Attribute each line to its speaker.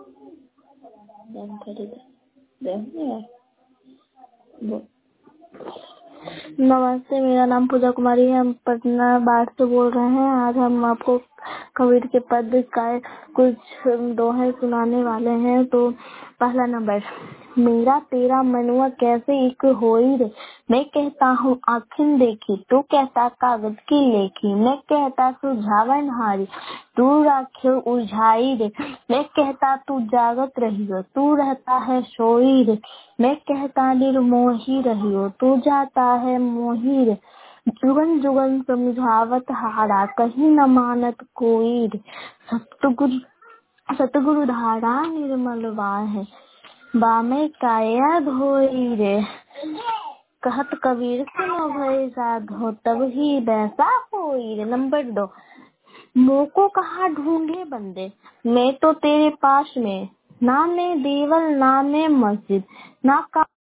Speaker 1: नमस्ते, मेरा नाम पूजा कुमारी है। हम पटना बाढ़ से बोल रहे हैं। आज हम आपको कबीर के पद का कुछ दोहे सुनाने वाले हैं। तो पहला नंबर, मेरा तेरा मनुआ कैसे एक होई रे, मैं कहता हूँ आँखें देखी, तू कहता कागज की लेखी, मैं कहता सुझावन हारी, तू राखे उलझाई रे, मैं कहता तू जागत रहियो, तू रहता है सोई रे, मैं कहता निर्मोही रहियो, तू जाता है मोही रे, जुगन जुगन समझावत हारा, कहीं न मानत कोई रे, सतगुरु धारा निर्मल है, बामे काया धोई रे, कहत कबीर सुनो भय साधो, तब ही वैसा होई रे। नंबर 2, मोको कहाँ ढूंढे बंदे, मैं तो तेरे पास में, ना मैं देवल ना मैं मस्जिद, ना का